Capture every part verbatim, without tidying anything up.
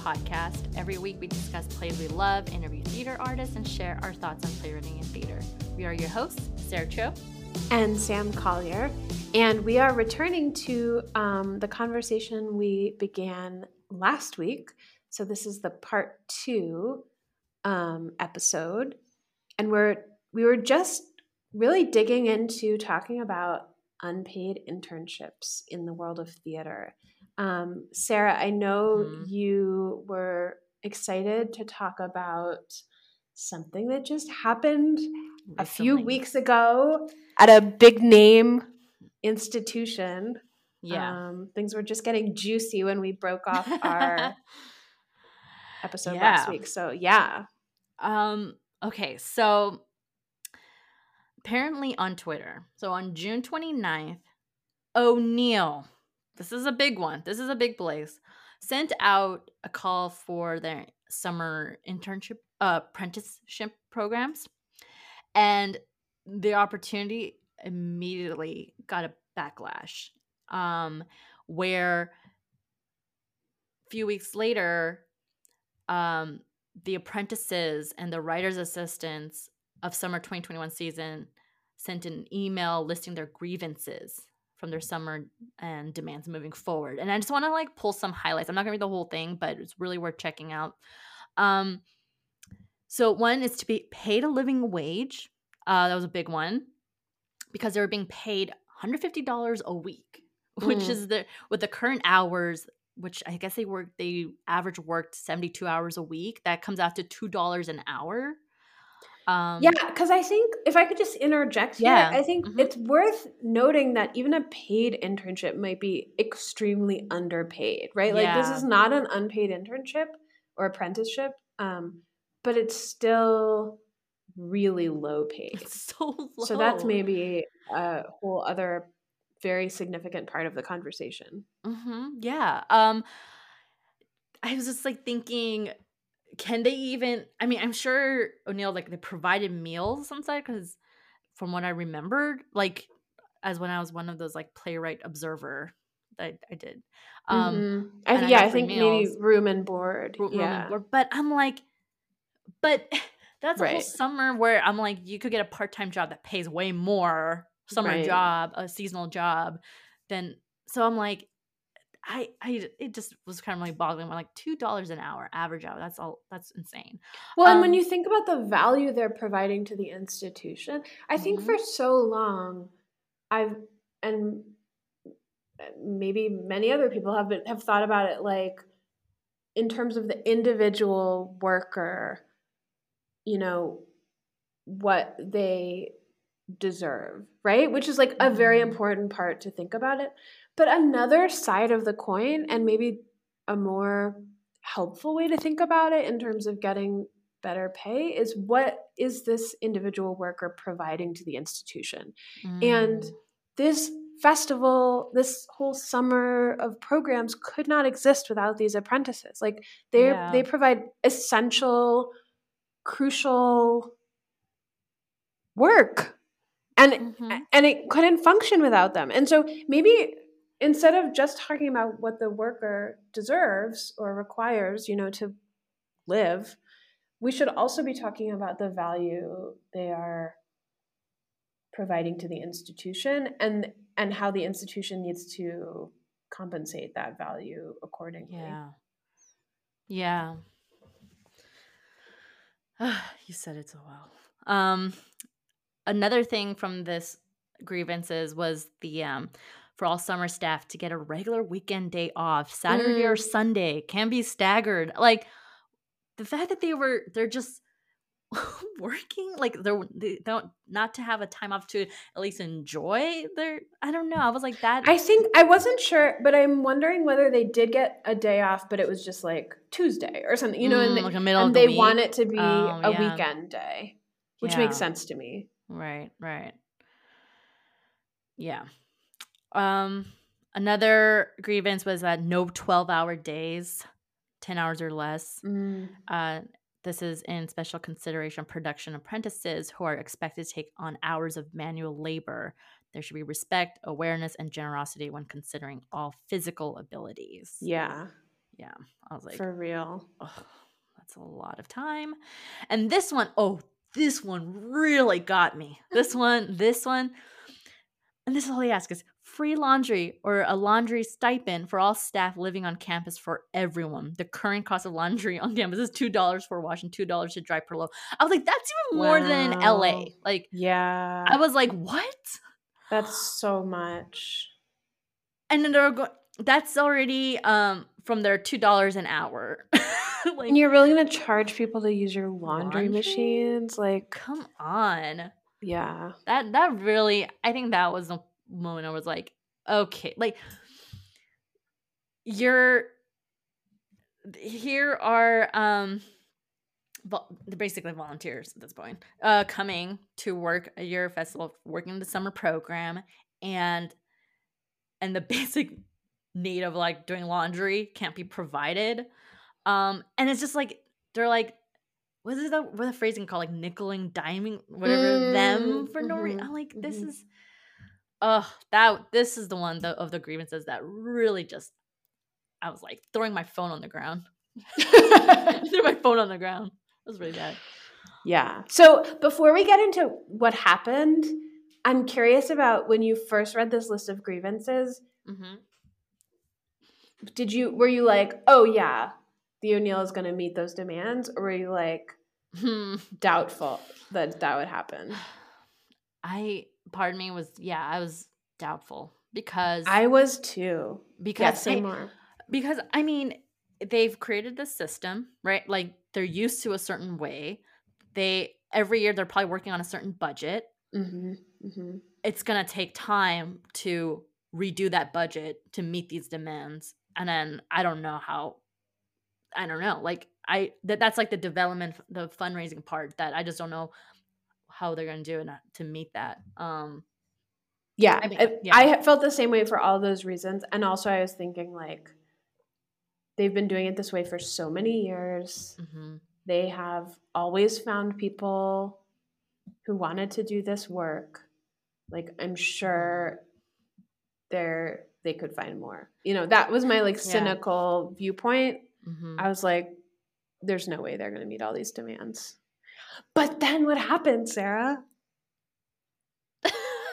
podcast. Every week we discuss plays we love, interview theater artists, and share our thoughts on playwriting and theater. We are your hosts, Sarah Cho and Sam Collier, and we are returning to um, the conversation we began last week. So this is the part two um, episode, and we're we were just really digging into talking about unpaid internships in the world of theater. Um, Sarah, I know mm-hmm. you were excited to talk about something that just happened Recently. a few weeks ago at a big name institution. Yeah. Um, things were just getting juicy when we broke off our episode yeah. last week. So yeah. Um, okay, so apparently on Twitter, so on June twenty-ninth, O'Neill, this is a big one, this is a big place, sent out a call for their summer internship, uh, apprenticeship programs. And the opportunity immediately got a backlash, um, where a few weeks later, um, the apprentices and the writer's assistants of summer twenty twenty-one season sent an email listing their grievances from their summer and demands moving forward. And I just want to like pull some highlights. I'm not gonna read the whole thing, but it's really worth checking out. Um, so one is to be paid a living wage. Uh, that was a big one because they were being paid one hundred fifty dollars a week, which mm. is the with the current hours, which I guess they work they average worked seventy-two hours a week. That comes out to two dollars an hour. Um, yeah, because I think if I could just interject yeah. here, I think mm-hmm. it's worth noting that even a paid internship might be extremely underpaid, right? Yeah. Like this is not an unpaid internship or apprenticeship, um, but it's still really low paid. It's so low. So that's maybe a whole other very significant part of the conversation. Mm-hmm. Yeah. Um, I was just like thinking, can they even, I mean, I'm sure O'Neill, like they provided meals on site because from what I remembered, like as when I was one of those like playwright observer that I did. Um, mm-hmm. I, yeah, I, I think meals, maybe room and board. Room yeah. and board. But I'm like, but that's right. a whole summer where I'm like, you could get a part-time job that pays way more, summer right. job, a seasonal job, than, so I'm like, I, I, it just was kind of like boggling. I'm like two dollars an hour, average hour. That's all. That's insane. Well, um, and when you think about the value they're providing to the institution, I mm-hmm. think for so long, I've and maybe many other people have been, have thought about it like in terms of the individual worker, you know, what they deserve, right? Which is like a very important part to think about it. But another side of the coin, and maybe a more helpful way to think about it in terms of getting better pay, is what is this individual worker providing to the institution? Mm. And this festival, this whole summer of programs could not exist without these apprentices. Like they yeah. they provide essential, crucial work. And mm-hmm. and it couldn't function without them. And so maybe instead of just talking about what the worker deserves or requires, you know, to live, we should also be talking about the value they are providing to the institution and and how the institution needs to compensate that value accordingly. Yeah. Yeah. You said it so well. Um, another thing from this grievances was the um for all summer staff to get a regular weekend day off, Saturday mm. or Sunday, can be staggered. Like the fact that they were, they're just working, like they're, they don't, not to have a time off to at least enjoy their, I don't know. I was like that. I think, I wasn't sure, but I'm wondering whether they did get a day off, but it was just like Tuesday or something, you know, mm, and, they, like a middle and of the they week. want it to be oh, a yeah. weekend day, which yeah. makes sense to me. Right, right. Yeah. Um, another grievance was that no twelve hour days, ten hours or less. Mm. Uh, this is in special consideration of production apprentices who are expected to take on hours of manual labor. There should be respect, awareness, and generosity when considering all physical abilities. Yeah. Yeah. I was like, for real. oh, that's a lot of time. And this one, oh, this one really got me. This one, this one. And this is all he asks is free laundry or a laundry stipend for all staff living on campus for everyone. The current cost of laundry on campus is two dollars for wash and two dollars to dry per load. I was like, that's even more wow. than L A. Like, yeah. I was like, what? That's so much. And then they're going, that's already um from their two dollars an hour. Like, and you're really going to charge people to use your laundry, laundry machines? Like, come on. Yeah. That that really, I think that was the moment I was like, okay, like, you're, here are, um, vo- they're basically volunteers at this point, uh, coming to work at your festival, working the summer program, and, and the basic need of, like, doing laundry can't be provided. Um, and it's just like, they're like, what is that? What the phrasing called? Like nickeling, diming, whatever. Mm, them for mm-hmm, no reason. I'm like, this mm-hmm. is, oh, that this is the one the, of the grievances that really just, I was like throwing my phone on the ground. Threw my phone on the ground. It was really bad. Yeah. So before we get into what happened, I'm curious about when you first read this list of grievances. Mm-hmm. Did you were you like, oh yeah, the O'Neill is going to meet those demands, or were you like hmm. doubtful that that would happen? I, part of me was, yeah, I was doubtful because I was too. Because yeah, say I, more. Because I mean, they've created this system, right? Like they're used to a certain way. They every year they're probably working on a certain budget. Mm-hmm. Mm-hmm. It's gonna take time to redo that budget to meet these demands, and then I don't know how. I don't know. Like I that that's like the development, the fundraising part that I just don't know how they're gonna do it to meet that. Um, yeah, I, mean, I, yeah, I felt the same way for all those reasons, and also I was thinking like they've been doing it this way for so many years. Mm-hmm. They have always found people who wanted to do this work. Like I'm sure they're they could find more. You know, that was my like cynical yeah. viewpoint. Mm-hmm. I was like, there's no way they're going to meet all these demands. But then what happened, Sarah? uh,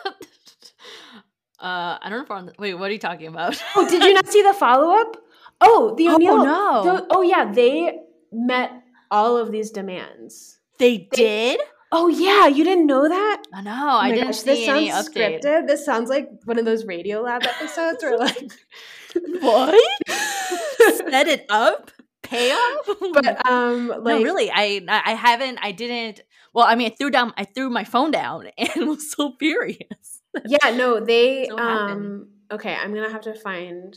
I don't know if we're on the, wait, what are you talking about? Oh, did you not see the follow-up? Oh, the O'Neill. Oh, no. The, oh, yeah. They met all of these demands. They, they did? Oh, yeah. You didn't know that? I know. Oh I didn't gosh, see this any sounds update. Scripted. This sounds like one of those Radiolab episodes where like, what? Set it up? Payoff? But um like no, really, I I haven't I didn't well, I mean I threw down I threw my phone down and was so furious. Yeah, no, they so um happened. Okay, I'm gonna have to find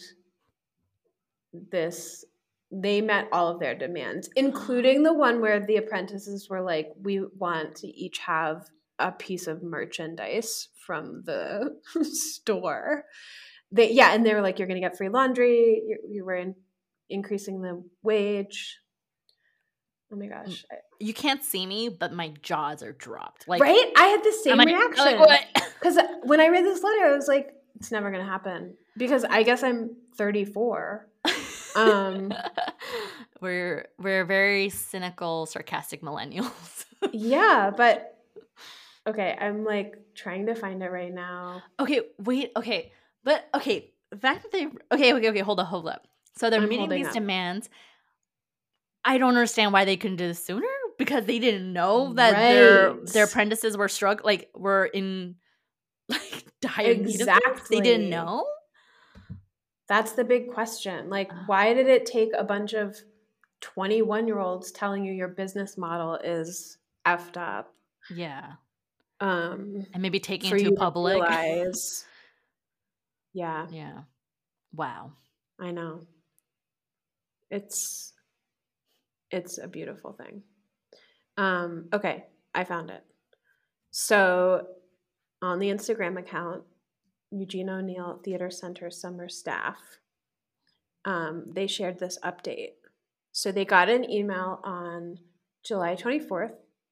this. They met all of their demands, including the one where the apprentices were like, we want to each have a piece of merchandise from the store. They yeah, and they were like, you're gonna get free laundry, you, you were in increasing the wage. Oh my gosh. You can't see me, but my jaws are dropped. Like, right? I had the same like, reaction. Like, what? Because when I read this letter, I was like, it's never going to happen. Because I guess I'm thirty-four. Um, we're we're very cynical, sarcastic millennials. Yeah, but okay, I'm like trying to find it right now. Okay, wait, okay. But okay, the fact that they okay, okay, okay, hold up, hold up. So they're I'm meeting these up. demands. I don't understand why they couldn't do this sooner, because they didn't know that right. their their apprentices were struck like were in like dire exactly. need of this. They didn't know. That's the big question. Like, why did it take a bunch of twenty-one-year-olds telling you your business model is effed up? Yeah. Um, and maybe taking it to public. Realize. Yeah. Yeah. Wow. I know. It's it's a beautiful thing. Um, okay, I found it. So on the Instagram account, Eugene O'Neill Theater Center summer staff, um, they shared this update. So they got an email on July twenty-fourth,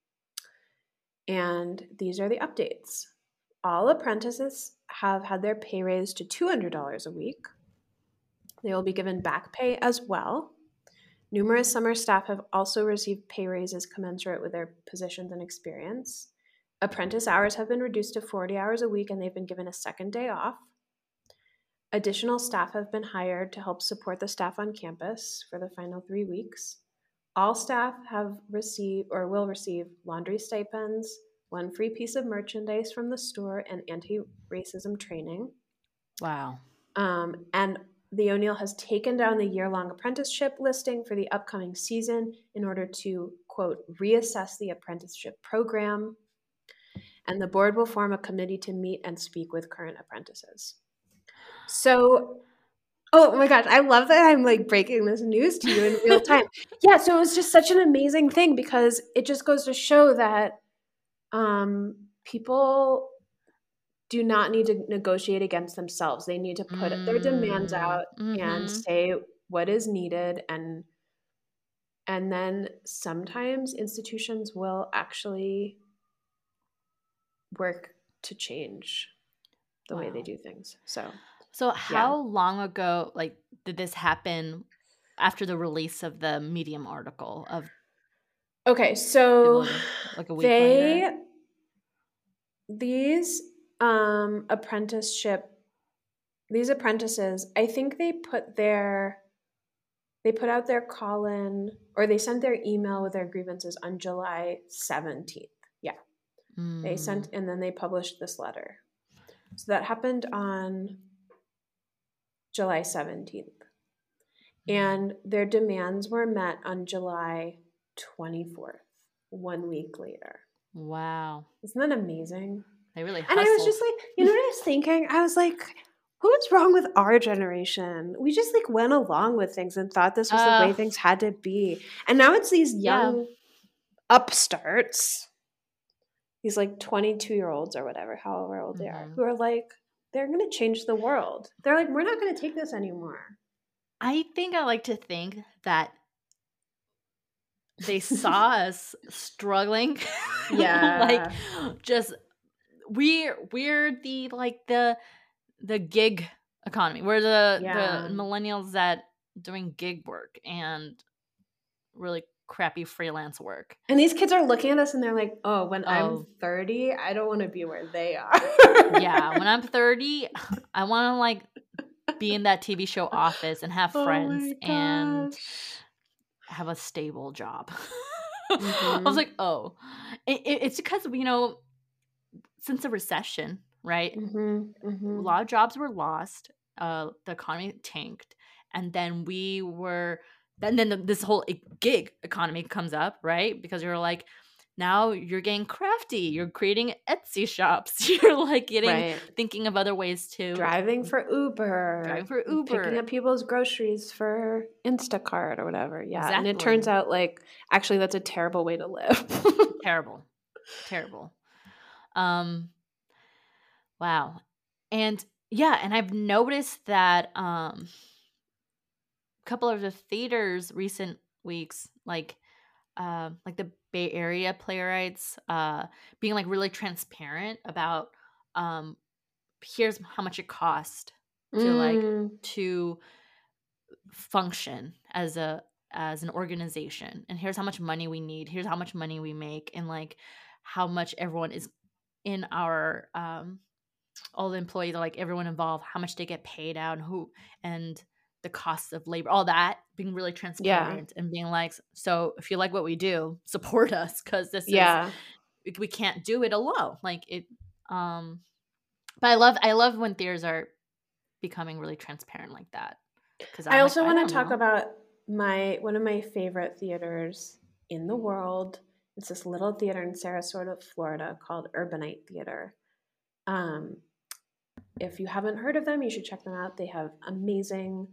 and these are the updates. All apprentices have had their pay raised to two hundred dollars a week. They will be given back pay as well. Numerous summer staff have also received pay raises commensurate with their positions and experience. Apprentice hours have been reduced to forty hours a week, and they've been given a second day off. Additional staff have been hired to help support the staff on campus for the final three weeks. All staff have received or will receive laundry stipends, one free piece of merchandise from the store, and anti-racism training. Wow. Um, and the O'Neill has taken down the year-long apprenticeship listing for the upcoming season in order to, quote, reassess the apprenticeship program. And the board will form a committee to meet and speak with current apprentices. So, oh my gosh, I love that I'm like breaking this news to you in real time. Yeah, so it was just such an amazing thing because it just goes to show that um, people do not need to negotiate against themselves. They need to put mm, their demands out mm-hmm. and say what is needed, and and then sometimes institutions will actually work to change the wow. way they do things. So So how yeah. long ago, like, did this happen after the release of the Medium article? Of okay, so like, like a week they later? these um, apprenticeship these apprentices, I think they put their they put out their call-in or they sent their email with their grievances on July seventeenth. Yeah, mm. they sent and then they published this letter. So that happened on July seventeenth. And their demands were met on July twenty-fourth, one week later. Wow. Isn't that amazing? They really hustled. And I was just like, you know what I was thinking? I was like, what's wrong with our generation? We just like went along with things and thought this was uh, the way things had to be. And now it's these young yeah. upstarts, these like twenty-two-year-olds or whatever, however old mm-hmm. they are, who are like, they're going to change the world. They're like, we're not going to take this anymore. I think I like to think that they saw us struggling. Yeah. Like just we're we're the like the the gig economy. We're the yeah. the millennials that doing gig work and really crappy freelance work. And these kids are looking at us and they're like, oh, when oh. I'm thirty, I don't want to be where they are. Yeah, when I'm thirty, I want to like be in that T V show Office and have friends oh and have a stable job. Mm-hmm. I was like, oh, it, it, it's because, you know, since the recession, right? Mm-hmm. Mm-hmm. A lot of jobs were lost. Uh, the economy tanked. And then we were, and then the, this whole gig economy comes up, right? Because you're like, now you're getting crafty. You're creating Etsy shops. You're like getting right. thinking of other ways to driving for Uber, driving for Uber, picking up people's groceries for Instacart or whatever. Yeah, exactly. And it turns out like actually that's a terrible way to live. Terrible, terrible. Um, wow, and yeah, and I've noticed that um, a couple of the theaters recent weeks, like. Uh, like the Bay Area playwrights uh, being like really transparent about um, here's how much it cost to mm. like to function as a as an organization, and here's how much money we need, here's how much money we make, and like how much everyone is in our um, all the employees, like everyone involved, how much they get paid out, and who and the costs of labor, all that, being really transparent yeah. and being like, so if you like what we do, support us because this yeah. is, we can't do it alone. Like it, um, but I love, I love when theaters are becoming really transparent like that. Because I also like, want to talk know. about my, one of my favorite theaters in the world. It's this little theater in Sarasota, Florida called Urbanite Theater. Um, if you haven't heard of them, you should check them out. They have amazing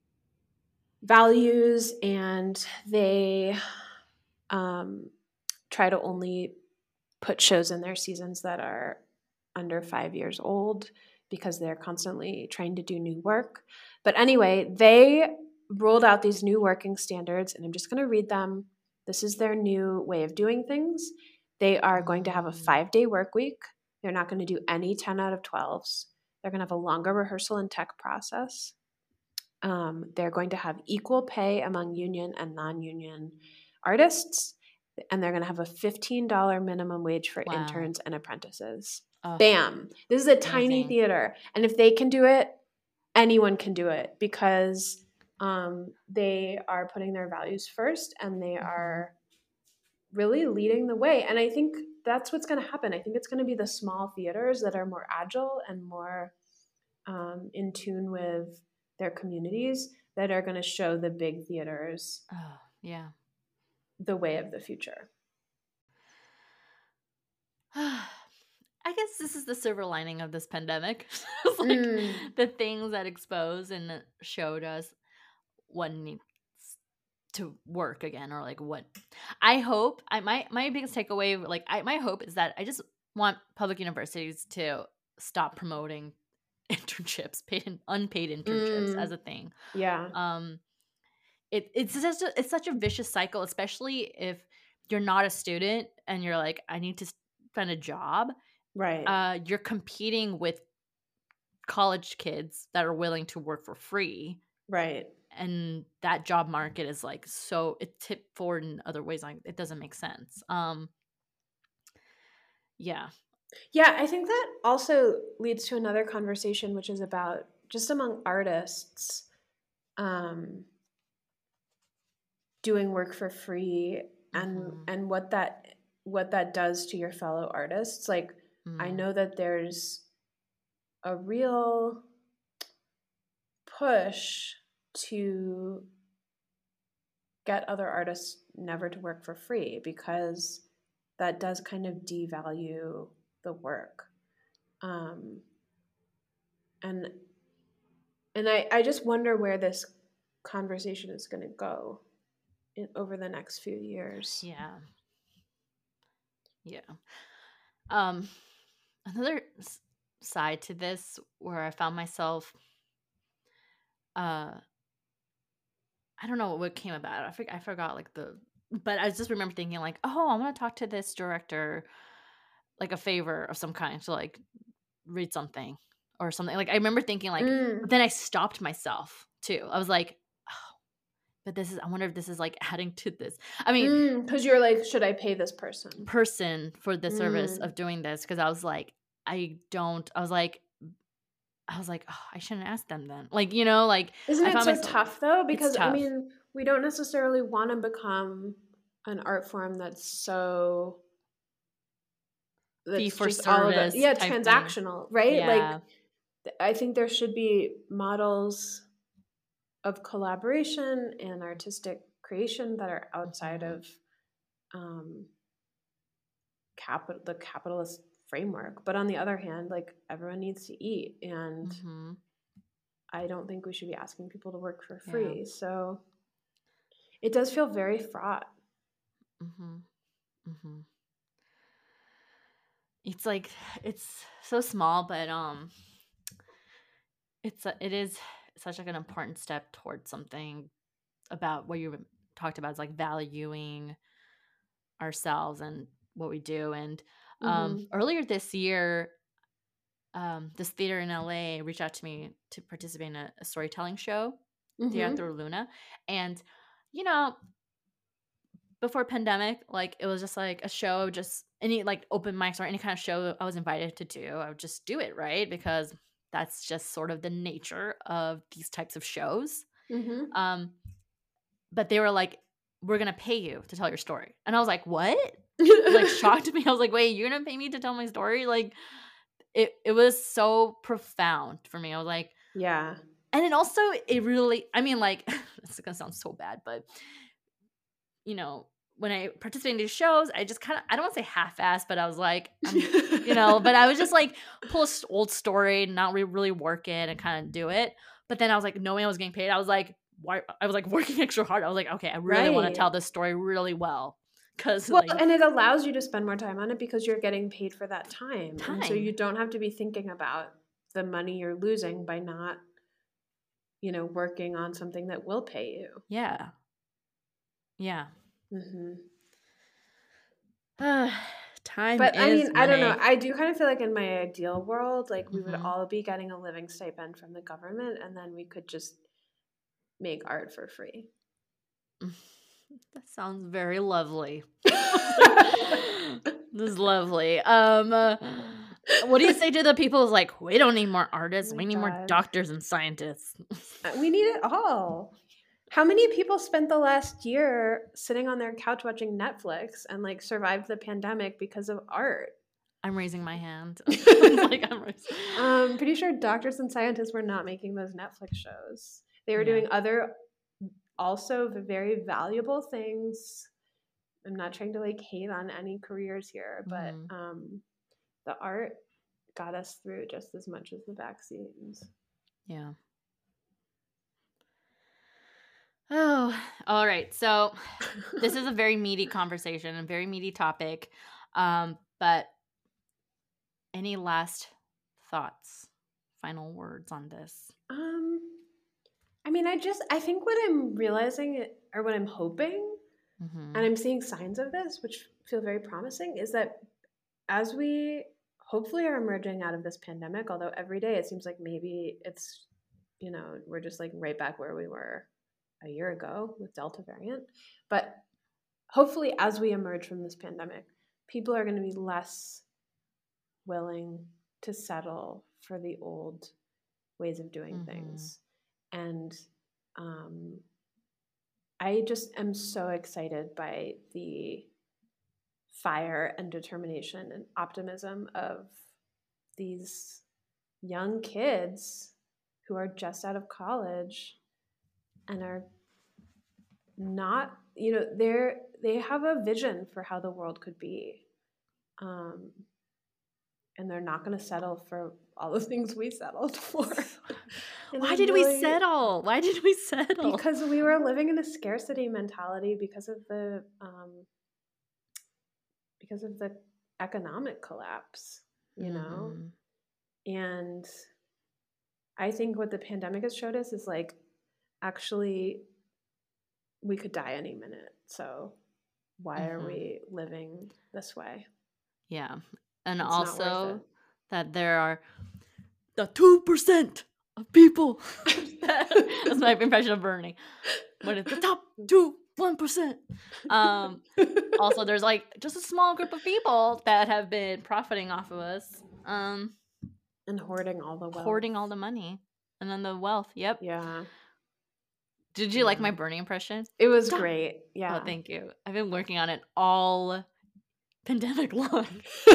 values, and they um, try to only put shows in their seasons that are under five years old because they're constantly trying to do new work. But anyway, they rolled out these new working standards, and I'm just going to read them. This is their new way of doing things. They are going to have a five-day work week. They're not going to do any ten out of twelves. They're going to have a longer rehearsal and tech process. Um, they're going to have equal pay among union and non-union artists, and they're going to have a fifteen dollars minimum wage for Wow. interns and apprentices. Oh, Bam. This is a tiny amazing. theater. And if they can do it, anyone can do it, because um, they are putting their values first, and they Mhm. are really leading the way. And I think that's what's going to happen. I think it's going to be the small theaters that are more agile and more um, in tune with their communities that are going to show the big theaters Oh, yeah. the way of the future. I guess this is the silver lining of this pandemic. It's like Mm. the things that exposed and showed us what needs to work again, or like what I hope I my my biggest takeaway, like I my hope is that I just want public universities to stop promoting internships, paid and unpaid internships Mm. as a thing. Yeah. Um it it's just a, it's such a vicious cycle, especially if you're not a student and you're like, I need to find a job. Right. Uh you're competing with college kids that are willing to work for free. Right. And that job market is like so it tipped forward in other ways, like it doesn't make sense. Um yeah. Yeah, I think that also leads to another conversation, which is about just among artists um, doing work for free, and Mhm. and what that what that does to your fellow artists. Like, I Mm. know that there's a real push to get other artists never to work for free, because that does kind of devalue the work. Um, and and I, I just wonder where this conversation is going to go in, over the next few years. Yeah. Yeah. Um another s- side to this where I found myself uh I don't know what came about. I for, I forgot like the but I just remember thinking like, "Oh, I want to talk to this director like a favor of some kind to like read something or something." Like I remember thinking like Mm. but then I stopped myself too. I was like, "Oh, but this is I wonder if this is like adding to this." I mean, Because mm, you're like, should I pay this person? person for the service Mm. of doing this, because I was like, I don't I was like I was like, oh, I shouldn't ask them then. Like, you know, like Isn't I it found so myself tough though? it's Because I tough. mean, we don't necessarily want to become an art form that's so Fee that's for just all of it. service Yeah, type thing. transactional, right? Yeah. Like, I think there should be models of collaboration and artistic creation that are outside Mhm. of um, capital the capitalist framework. But on the other hand, like, everyone needs to eat, and Mhm. I don't think we should be asking people to work for Yeah. free. So it does feel very fraught. Mhm. Mhm. It's like it's so small, but um it's a, it is such like an important step towards something about what you talked about, is like valuing ourselves and what we do. And um Mm-hmm. earlier this year, um this theater in L A reached out to me to participate in a, a storytelling show, Mm-hmm. Teatro Luna. And you know, before pandemic, like it was just like a show, just any like open mics or any kind of show I was invited to do, I would just do it, right? Because that's just sort of the nature of these types of shows. Mm-hmm. Um, but they were like, we're gonna pay you to tell your story. And I was like, what? Like shocked me. I was like, wait, you're gonna pay me to tell my story? Like it it was so profound for me. I was like, yeah. and then also it really, I mean, like it's gonna sound so bad, but you know, when I participate in these shows, I just kind of, I don't want to say half-assed, but I was like, I'm, you know, but I was just like, pull an old story, not re- really work it and kind of do it. But then I was like, knowing I was getting paid, I was like, why? I was like working extra hard. I was like, okay, I really want to Right. tell this story really well. Cause Well, like, and it allows you to spend more time on it because you're getting paid for that time. time. And so you don't have to be thinking about the money you're losing by not, you know, working on something that will pay you. Yeah. Yeah. Mm-hmm. Time but is I mean, money. I don't know. I do kind of feel like in my ideal world, like we Mhm. would all be getting a living stipend from the government, and then we could just make art for free. That sounds very lovely. This is lovely. Um, uh, what do you say to the people who's like, we don't need more artists, Oh we my need more God. doctors and scientists? We need it all. How many people spent the last year sitting on their couch watching Netflix and like survived the pandemic because of art? I'm raising my hand. Like, I'm raising- um, pretty sure doctors and scientists were not making those Netflix shows. They were Yeah. doing other, also very valuable things. I'm not trying to like hate on any careers here, but Mhm. um, the art got us through just as much as the vaccines. Yeah. Oh, all right. So this is a very meaty conversation, a very meaty topic. Um, but any last thoughts, final words on this? Um, I mean, I just, I think what I'm realizing or what I'm hoping, Mm-hmm. and I'm seeing signs of this, which feel very promising, is that as we hopefully are emerging out of this pandemic, although every day it seems like maybe it's, you know, we're just like right back where we were a year ago with Delta variant. But hopefully as we emerge from this pandemic, people are going to be less willing to settle for the old ways of doing Mhm. things. And um, I just am so excited by the fire and determination and optimism of these young kids who are just out of college and are not, you know, they're they have a vision for how the world could be. Um, and they're not going to settle for all the things we settled for. And Why I did really- we settle? Why did we settle? Because we were living in a scarcity mentality because of the um, because of the economic collapse, you know? Mhm. And I think what the pandemic has showed us is like, actually, we could die any minute. So why are Mhm. we living this way? Yeah. And It's not worth also it. that there are the two percent of people. That's my impression of Bernie. What is the top two, one percent? Um, also, there's like just a small group of people that have been profiting off of us, um, And hoarding all the wealth. hoarding all the money. And then the wealth. Yep. Yeah. Did you like Yeah. my Bernie impression? It was Stop. great. Yeah. Oh, thank you. I've been working on it all pandemic long.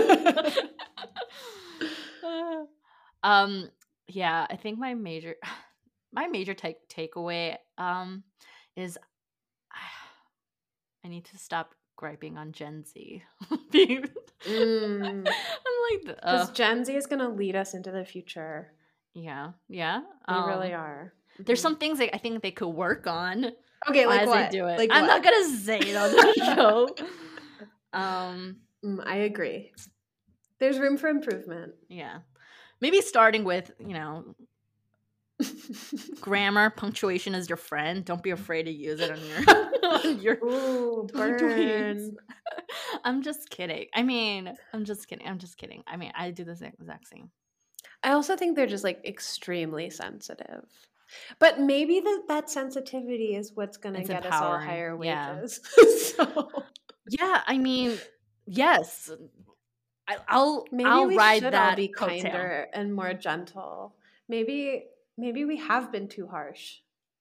um, yeah, I think my major, my major take takeaway, um, is I need to stop griping on Gen Z. Being, Mm. I'm like, Because uh, Gen Z is going to lead us into the future. yeah, yeah. They Um, really are. There's Mhm. some things that I think they could work on. Okay, like as what? they do it. Like I'm what? not gonna say it on the show. Um, Mm, I agree. There's room for improvement. yeah, maybe starting with, you know, grammar, punctuation is your friend. Don't be afraid to use it on your on your Ooh, tweets. burn. I'm just kidding. I mean, I'm just kidding. I'm just kidding. I mean, I do the same- exact same. I also think they're just like extremely sensitive. But maybe that that sensitivity is what's going to It's get us all empowering. higher Yeah. wages. So Yeah, I mean, yes. I, I'll maybe I'll we ride should that all be coattail. kinder and more gentle. Maybe maybe we have been too harsh.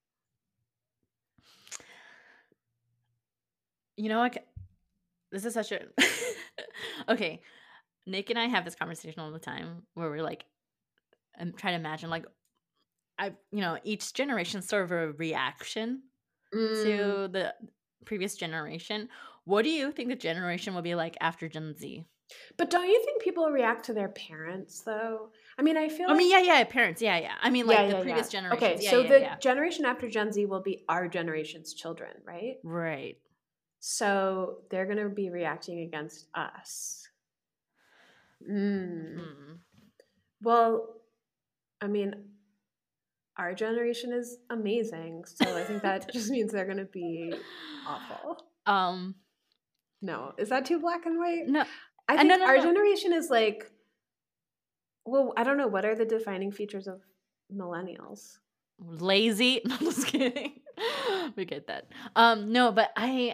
You know what? This is such a okay. Nick and I have this conversation all the time where we're like, I'm trying to imagine like, I you know each generation sort of a reaction Mm. to the previous generation. What do you think the generation will be like after Gen Z? But don't you think people react to their parents though? I mean, I feel I like mean, yeah, yeah, parents, yeah, yeah. I mean, like yeah, the yeah, previous yeah. generations. Okay, yeah, so yeah, the yeah. generation after Gen Z will be our generation's children, right? Right. So they're going to be reacting against us. Mm. Hmm. Well, I mean, our generation is amazing, so I think that just means they're going to be awful. Um. No, is that too black and white? No. I Uh, think no, no, our no. generation is like, well, I don't know. What are the defining features of millennials? lazy. No, I'm just kidding. We get that. Um, no, but I,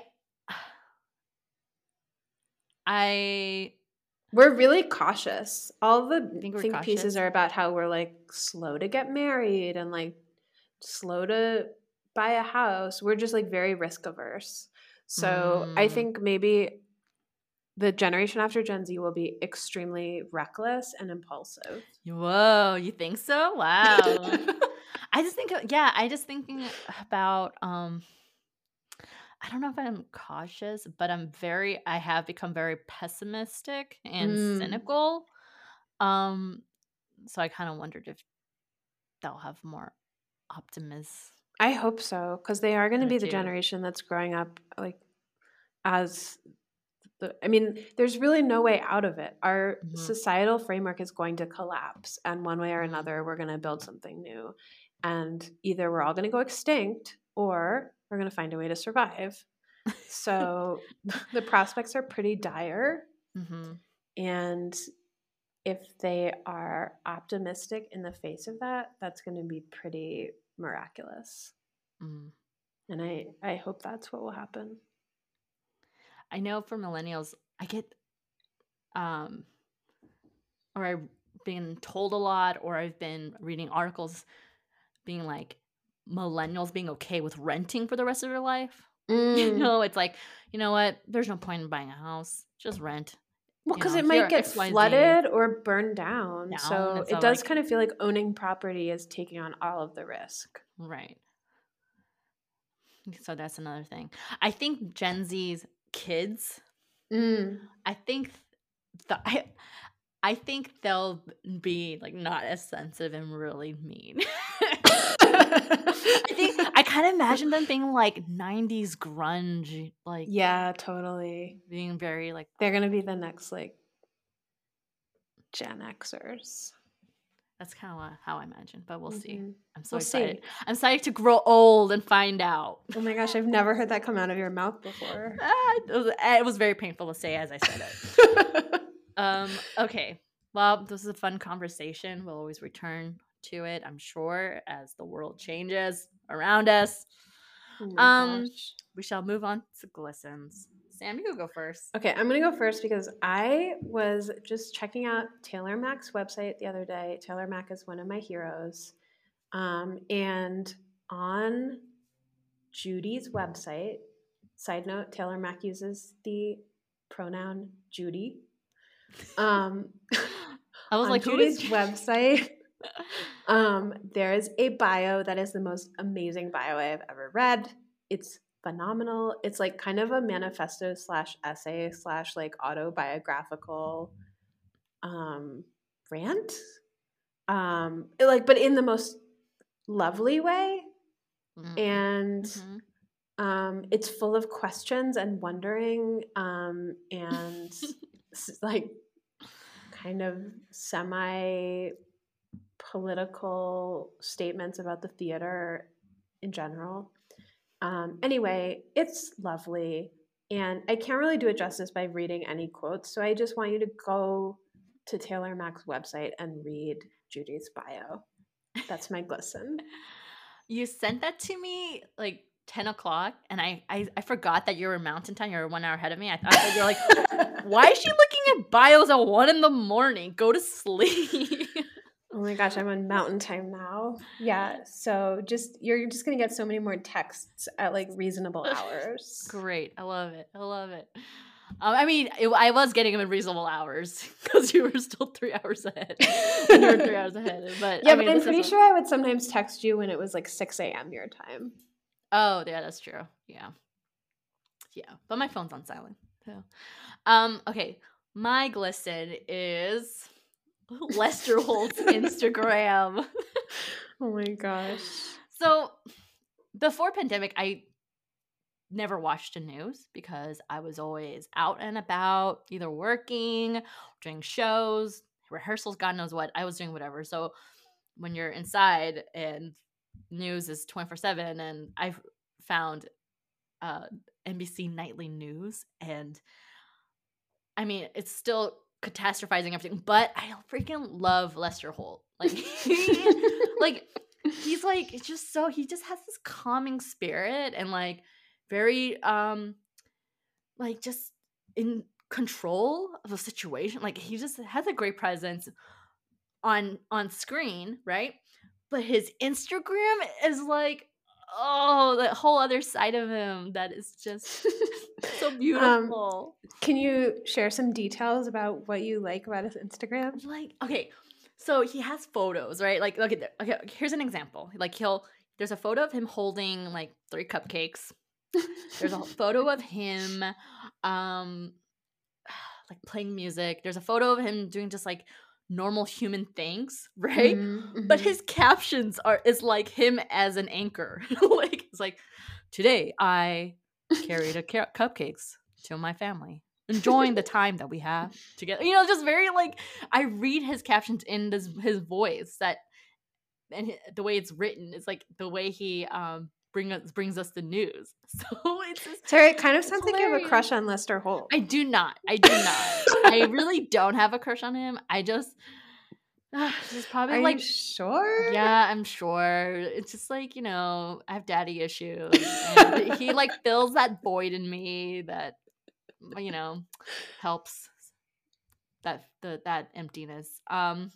I We're really cautious. All the think we're think pieces cautious. are about how we're like slow to get married and like slow to buy a house. We're just like very risk averse. So I Mm. think maybe the generation after Gen Z will be extremely reckless and impulsive. Whoa, you think so? Wow. I just think, yeah, I just thinking about, um, I don't know if I'm cautious, but I'm very, I have become very pessimistic and Mm, cynical. Um, so I kind of wondered if they'll have more optimism. I hope so, because they are going to Me be the too. generation that's growing up like as the, I mean, there's really no way out of it. Our Mhm. societal framework is going to collapse, and one way or Mhm. another, we're going to build something new. And either we're all going to go extinct, or we're going to find a way to survive. So the prospects are pretty dire. Mhm. And if they are optimistic in the face of that, that's going to be pretty miraculous. Mhm. And I, I hope that's what will happen. I know for millennials, I get, um, or I've been told a lot, or I've been reading articles being like millennials being okay with renting for the rest of their life. You Mm. know, it's like, you know what? There's no point in buying a house. Just rent. Well, You because know, it here might are get X Y Z flooded or burned down. down. So And it so, does like, kind of feel like owning property is taking on all of the risk. right. So that's another thing. I think Gen Z's kids, Mm. I think the, I, I think they'll be like not as sensitive and really mean. I think I kind of imagine them being like nineties grunge, like Yeah, totally. being very like They're going to be the next like Gen Xers. that's kind of how I imagine, but we'll see. Mhm. I'm so We'll excited. see. I'm excited to grow old and find out. Oh my gosh, I've never heard that come out of your mouth before. Ah, it, was, it was very painful to say as I said it. um. Okay. Well, this is a fun conversation. We'll always return to it, I'm sure, as the world changes around us. Oh my Um, gosh. we shall move on to glistens. Sam, you go first. Okay, I'm gonna go first because I was just checking out Taylor Mack's website the other day. Taylor Mack is one of my heroes. Um, and on Judy's website, side note, Taylor Mack uses the pronoun Judy. Um, I was on like, Judy's who is website, um, there is a bio that is the most amazing bio I have ever read. It's phenomenal. It's like kind of a manifesto slash essay slash like autobiographical um, rant. Um, like, but in the most lovely way. Mm. And Mhm. um, it's full of questions and wondering um, and s- like kind of semi political statements about the theater in general. Um, anyway, it's lovely. And I can't really do it justice by reading any quotes. So I just want you to go to Taylor Mack's website and read Judy's bio. That's my glisten. You sent that to me like ten o'clock, and I, I I forgot that you were in Mountain Time. You're one hour ahead of me. I thought that you're like, why is she looking at bios at one in the morning? Go to sleep. Oh my gosh, I'm on Mountain Time now. Yeah, so just you're just gonna get so many more texts at like reasonable hours. Great, I love it. I love it. Um, I mean, it, I was getting them in reasonable hours because you were still three hours ahead. And you were three hours ahead, but yeah, I mean, but I'm this pretty is sure I would sometimes text you when it was like six a.m. your time. Oh, yeah, that's true. Yeah, yeah, but my phone's on silent. So, um, okay, my glisten is Lester Holt's Instagram. Oh my gosh. So before pandemic, I never watched the news because I was always out and about, either working, doing shows, rehearsals, God knows what. I was doing whatever. So when you're inside and news is twenty-four seven, and I found uh, N B C Nightly News, and I mean, it's still catastrophizing everything, but I freaking love Lester Holt. Like, he, like he's like just so he just has this calming spirit and like very um like just in control of a situation. Like he just has a great presence on on screen, right? But his Instagram is like, oh, that whole other side of him that is just so beautiful. Um, can you share some details about what you like about his Instagram? Like, okay, so he has photos, right? Like, look at that. Okay, here's an example. Like, he'll there's a photo of him holding like three cupcakes. There's a photo of him, um, like playing music. There's a photo of him doing just like normal human things, right? Mm-hmm. But his captions are is like him as an anchor. Like it's like, today I carried a ca- cupcakes to my family, enjoying the time that we have together. You know, just very like I read his captions in this his voice that, and the way it's written is like the way he um bring us brings us the news. So it's just, so it kind of sounds like you have a crush on Lester Holt. I do not. I do not. I really don't have a crush on him. I just uh, it's probably Are like you sure? Yeah, I'm sure. It's just like, you know, I have daddy issues. And he like fills that void in me that, you know, helps that the that emptiness. Um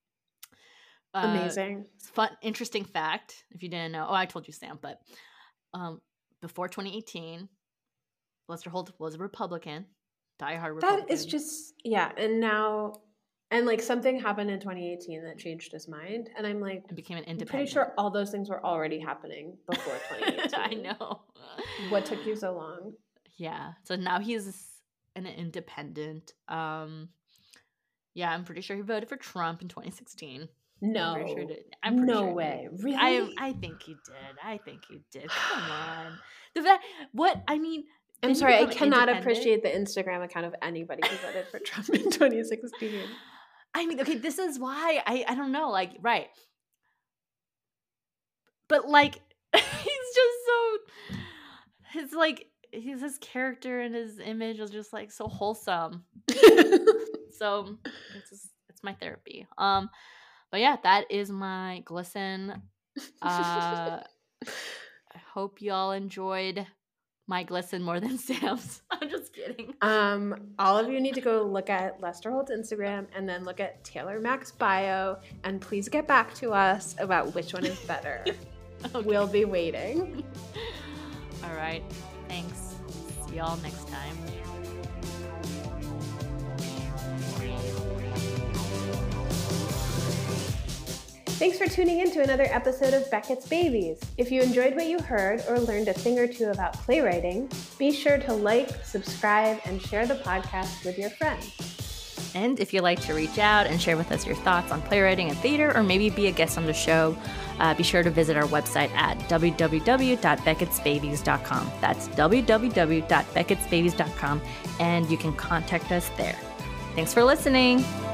uh, Amazing. Fun, interesting fact, if you didn't know. Oh, I told you, Sam, but um, before twenty eighteen, Lester Holt was a Republican, diehard Republican. That is just, yeah. And now, and like something happened in twenty eighteen that changed his mind. And I'm like, it became an I'm independent. pretty sure all those things were already happening before twenty eighteen. I know. What took you so long? Yeah. So now he's an independent. Um, yeah, I'm pretty sure he voted for Trump in twenty sixteen. No, I'm pretty sure he did. I'm pretty no sure way. He Really? I I think he did. I think he did. Come on. The fact, what I mean. I'm sorry. I cannot appreciate the Instagram account of anybody who voted for Trump in twenty sixteen. I mean, okay, this is why I I don't know. Like, right. But like, he's just so. His like his his character and his image is just like so wholesome. So it's just, it's my therapy. Um. But yeah, that is my glisten. Uh, I hope y'all enjoyed my glisten more than Sam's. I'm just kidding. Um, all of you need to go look at Lester Holt's Instagram and then look at Taylor Mack's bio, and please get back to us about which one is better. Okay. We'll be waiting. All right. Thanks. See y'all next time. Thanks for tuning in to another episode of Beckett's Babies. If you enjoyed what you heard or learned a thing or two about playwriting, be sure to like, subscribe, and share the podcast with your friends. And if you'd like to reach out and share with us your thoughts on playwriting and theater, or maybe be a guest on the show, uh, be sure to visit our website at w w w dot becketts babies dot com. That's w w w dot becketts babies dot com, and you can contact us there. Thanks for listening.